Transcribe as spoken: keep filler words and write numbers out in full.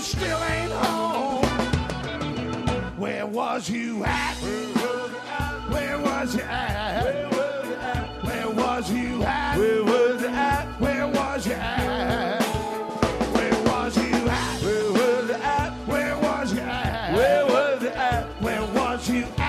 still ain't home. Where was you at? Where was you at? Where was you at? Where was it at? Where was you at? Where was you at? Where was it at? Where was you at? Where was it at? Where was you at?